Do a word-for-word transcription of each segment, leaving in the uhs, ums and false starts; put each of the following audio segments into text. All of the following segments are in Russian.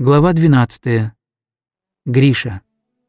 Глава двенадцатая. Гриша.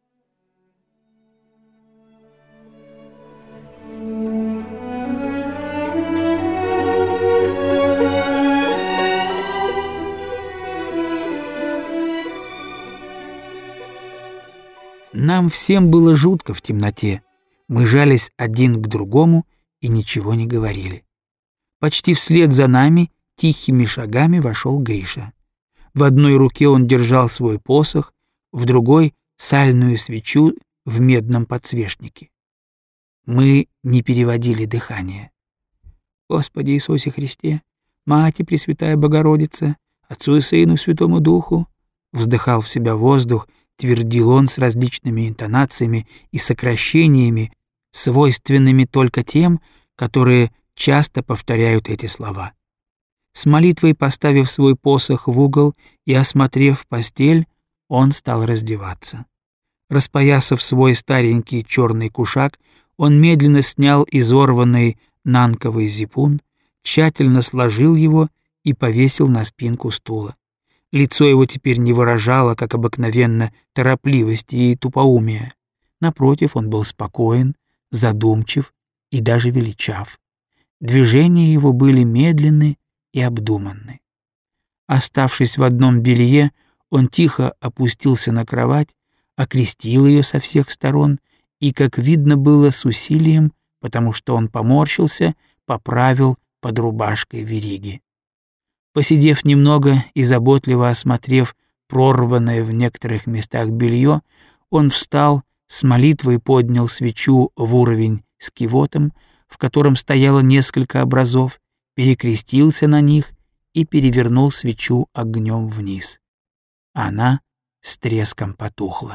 Нам всем было жутко в темноте. Мы жались один к другому и ничего не говорили. Почти вслед за нами тихими шагами вошел Гриша. В одной руке он держал свой посох, в другой — сальную свечу в медном подсвечнике. Мы не переводили дыхание. «Господи Иисусе Христе, Мати Пресвятая Богородица, Отцу и Сыну Святому Духу», вздыхал в себя воздух, твердил он с различными интонациями и сокращениями, свойственными только тем, которые часто повторяют эти слова. С молитвой поставив свой посох в угол и осмотрев постель, он стал раздеваться. Распоясав свой старенький черный кушак, он медленно снял изорванный нанковый зипун, тщательно сложил его и повесил на спинку стула. Лицо его теперь не выражало, как обыкновенно, торопливости и тупоумия. Напротив, он был спокоен, задумчив и даже величав. Движения его были медленны и обдуманны. Оставшись в одном белье, он тихо опустился на кровать, окрестил ее со всех сторон и, как видно было, с усилием, потому что он поморщился, поправил под рубашкой вериги. Посидев немного и заботливо осмотрев прорванное в некоторых местах белье, он встал, с молитвой поднял свечу в уровень с кивотом, в котором стояло несколько образов, перекрестился на них и перевернул свечу огнем вниз. Она с треском потухла.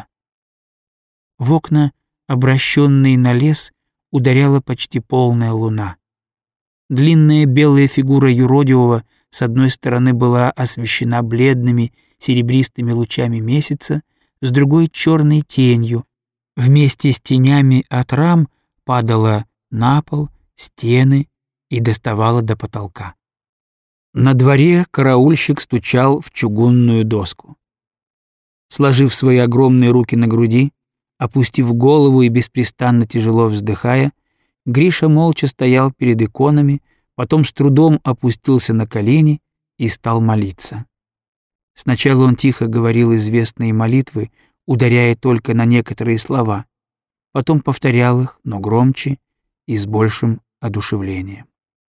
В окна, обращенные на лес, ударяла почти полная луна. Длинная белая фигура юродивого с одной стороны была освещена бледными серебристыми лучами месяца, с другой — черной тенью. Вместе с тенями от рам падала на пол, стены и доставала до потолка. На дворе караульщик стучал в чугунную доску. Сложив свои огромные руки на груди, опустив голову и беспрестанно тяжело вздыхая, Гриша молча стоял перед иконами, потом с трудом опустился на колени и стал молиться. Сначала он тихо говорил известные молитвы, ударяя только на некоторые слова, потом повторял их, но громче и с большим одушевлением.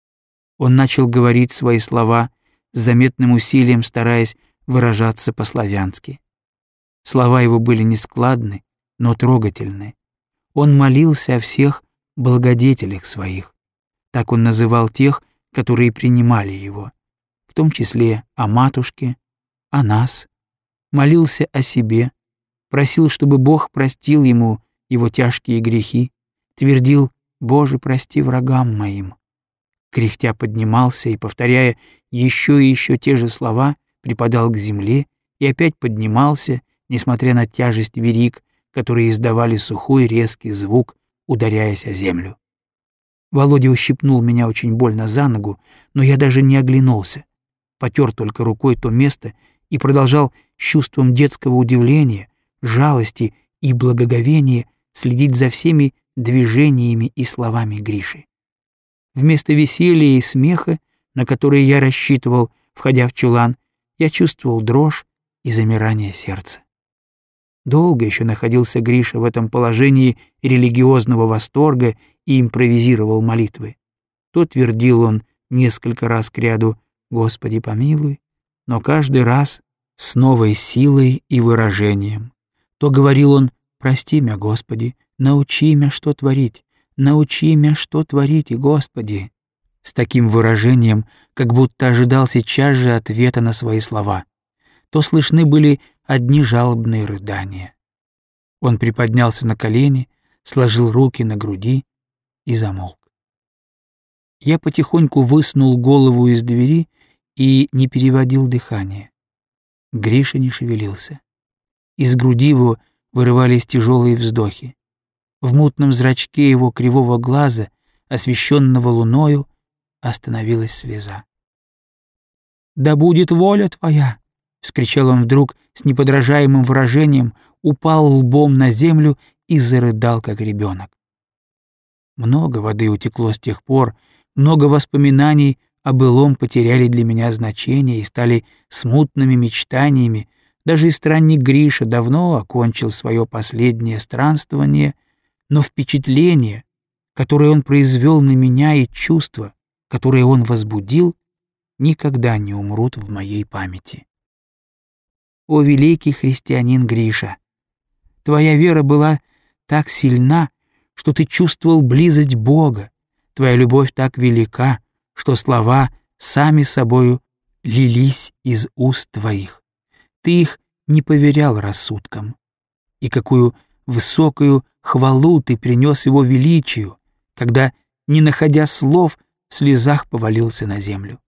Он начал говорить свои слова с заметным усилием, стараясь выражаться по-славянски. Слова его были нескладны, но трогательны. Он молился о всех благодетелях своих. Так он называл тех, которые принимали его, в том числе о матушке, о нас. Молился о себе, просил, чтобы Бог простил ему его тяжкие грехи, твердил: «Боже, прости врагам моим». Кряхтя поднимался и, повторяя еще и еще те же слова, припадал к земле и опять поднимался, несмотря на тяжесть вериг, которые издавали сухой резкий звук, ударяясь о землю. Володя ущипнул меня очень больно за ногу, но я даже не оглянулся, потер только рукой то место и продолжал с чувством детского удивления, жалости и благоговения следить за всеми движениями и словами Гриши. Вместо веселья и смеха, на которые я рассчитывал, входя в чулан, я чувствовал дрожь и замирание сердца. Долго еще находился Гриша в этом положении религиозного восторга и импровизировал молитвы. То твердил он несколько раз кряду «Господи, помилуй», но каждый раз с новой силой и выражением. То говорил он «Прости мя, Господи, научи мя, что творить, научи мя, что творить, и Господи», с таким выражением, как будто ожидал сейчас же ответа на свои слова. То слышны были одни жалобные рыдания. Он приподнялся на колени, сложил руки на груди и замолк. Я потихоньку высунул голову из двери и не переводил дыхание. Гриша не шевелился. Из груди его вырывались тяжелые вздохи. В мутном зрачке его кривого глаза, освещенного луною, остановилась слеза. «Да будет воля твоя!» — вскричал он вдруг с неподражаемым выражением, упал лбом на землю и зарыдал, как ребенок. Много воды утекло с тех пор, много воспоминаний о былом потеряли для меня значение и стали смутными мечтаниями. Даже и странник Гриша давно окончил свое последнее странствование, но впечатление, которое он произвел на меня, и чувства, которые он возбудил, никогда не умрут в моей памяти. О, великий христианин Гриша! Твоя вера была так сильна, что ты чувствовал близость Бога, твоя любовь так велика, что слова сами собою лились из уст твоих. Ты их не поверял рассудком. И какую высокую хвалу ты принес его величию, когда, не находя слов, в слезах повалился на землю.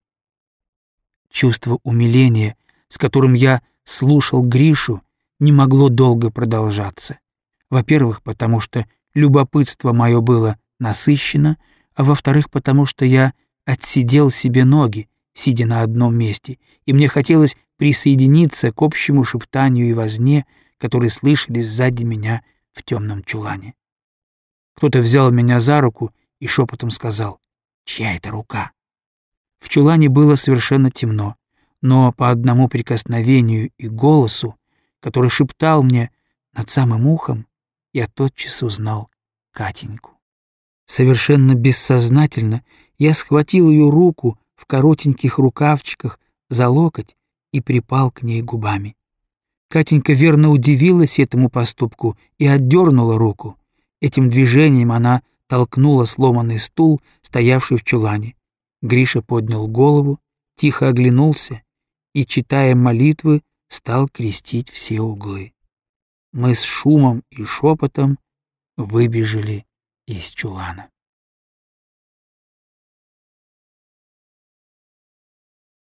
Чувство умиления, с которым я слушал Гришу, не могло долго продолжаться. Во-первых, потому что любопытство мое было насыщено, а во-вторых, потому что я отсидел себе ноги, сидя на одном месте, и мне хотелось присоединиться к общему шептанию и возне, которые слышались сзади меня в темном чулане. Кто-то взял меня за руку и шепотом сказал: «Чья это рука?» В чулане было совершенно темно, но по одному прикосновению и голосу, который шептал мне над самым ухом, я тотчас узнал Катеньку. Совершенно бессознательно я схватил ее руку в коротеньких рукавчиках за локоть и припал к ней губами. Катенька верно удивилась этому поступку и отдернула руку. Этим движением она толкнула сломанный стул, стоявший в чулане. Гриша поднял голову, тихо оглянулся и, читая молитвы, стал крестить все углы. Мы с шумом и шепотом выбежали из чулана.